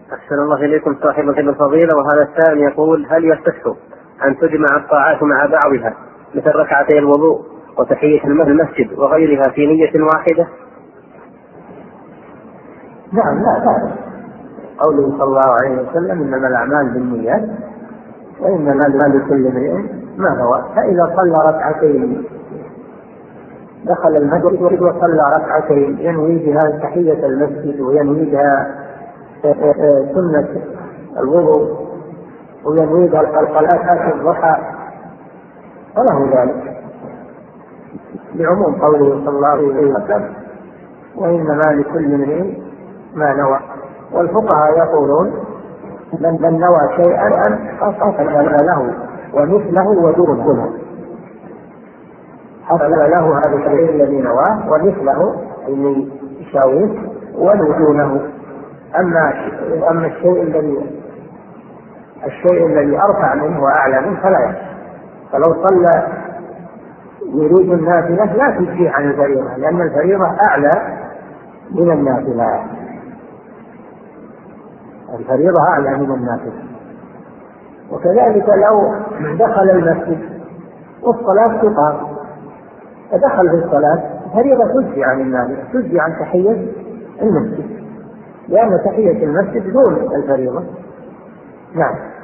أحسن الله إليكم صاحب الفضيلة. وهذا السائل يقول: هل يصح أن تجمع الطاعات مع بعضها مثل ركعتي الوضوء وتحية المسجد وغيرها في نية واحدة؟ نعم، لا. قوله صلى الله عليه وسلم: إنما الأعمال بالنيات وإنما لكل امرئ ما نوى. فإذا صلى ركعتين، دخل المسجد وصلى ركعتين ينوي بها تحية المسجد وينوي بها سنة الوضوء وينوي بها القراءة الضحى فله ذلك، لعموم قوله صلى الله عليه وسلم: وإنما لكل امرئ ما نوى. والفقهاء يقولون: من نوى شيئا فقط له ومثله ودونه، حصل له هذا الشيء الذي نواه ومثله اللي يساويه ودونه. أما الشيء الذي أرفع منه وأعلى منه فلا يصح. فلو صلى يريد النافلة لا تجزيه عن الفريضة، لأن الفريضة أعلى من النافلة. الفريضة أعلى من النافلة. وكذلك لو دخل المسجد والصلاة تقام فدخل في الصلاة، الفريضة تجزي عن النافلة، تجزي عن تحية المسجد، لأن تحية المسجد دون الفريضة. نعم.